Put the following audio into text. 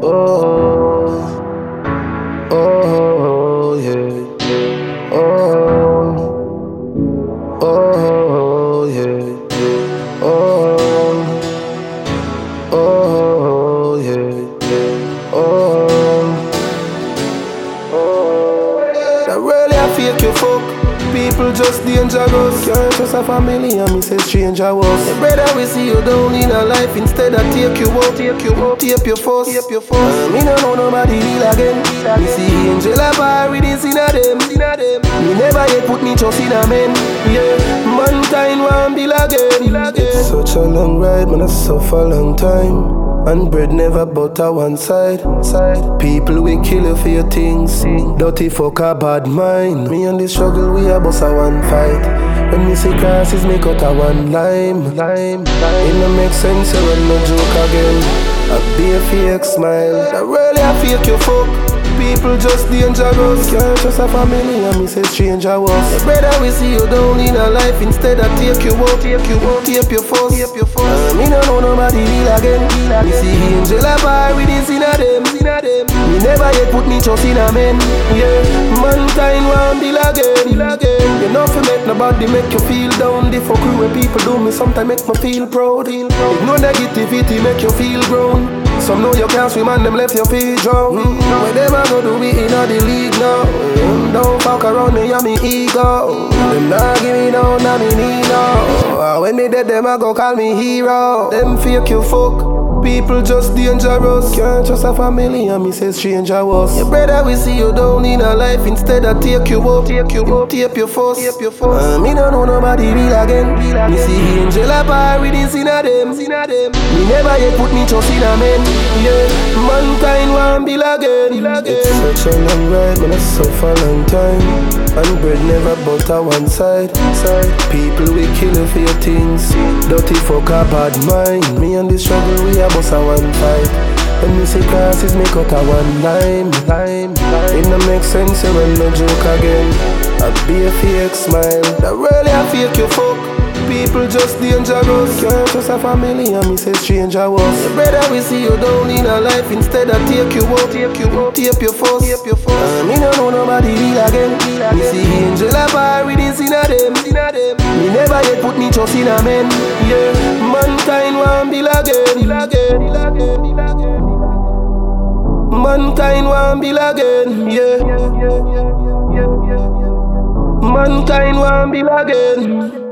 Oh, oh, yeah. Oh, oh, yeah. Oh, oh, yeah. That really I fake you fuck. People just dangerous. Can't trust a family and me say stranger was. Hey brother, we see you down in a life. Instead I take you up, tape your force. Me no know nobody real again. Me see angel a bar with this in a them. Me never yet put me trust in a man. Yeah, mankind want bill again. It's such a long ride, man, I suffer a long time. And bread never butter one side. People we kill you for your things. Dirty fuck a bad mind. Me and the struggle we a bust a one fight. When me see crosses me cut a one lime. It no make sense you run no joke again. I be a fake smile. That really I fake you fuck. People just dangerous. Can't trust a family and me say stranger was. Hey brother, we see you down in a life. Instead I take you up, tape your force. Me no know nobody real again. Me see angel a bar with this in a them. Me never yet put me trust in a man. Yeah, mankind want bill again. You know fi make nobody make you feel down. The fuck where people do me sometimes make me feel proud. Ignore negativity make you feel grown. Some know you can't swim and them left your feet drown. When them a go do me in the league now. Don't fuck around me and me ego. Them not give me down na me knee now. When me dead them a go call me hero. Them fake you fuck. People just dangerous. Can't trust a family and me say stranger was. Yeah brother, we see you down in a life. Instead I take you up, tape your force. Me no know nobody real again. Me see angel a bar with this in a them. Me never yet put me trust in a man. Yeah, mankind want bill again. It's such a long ride, man, I suffer a long time. And bread never butter one side. People we kill you for your things. Dirty fuck a bad mind. Me and the struggle we a bust a one fight. When me see crosses me cut a one lime. It no make sense you run no joke again. I be a fake smile. That really I fake you fuck. People just dangerous. Can't trust a family and me say stranger was. Hey brother, we see you down in a life. Instead I take you up, tape your force. Me no know nobody real again. Me see angel a bar with this in a them. Me never yet put me trust in a man. Yeah, mankind want bill again. Mankind want bill again. Yeah, mankind want bill again.